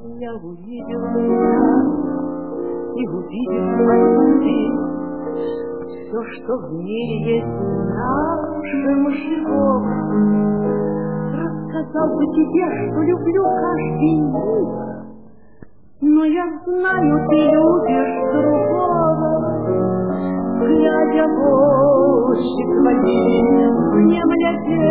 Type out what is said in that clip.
Я увидел тебя и увидел ты все, что в мире есть нашим живом. Рассказал бы тебе, что люблю каждый миг, но я знаю, ты любишь другого. Глядя в очи твои, внемля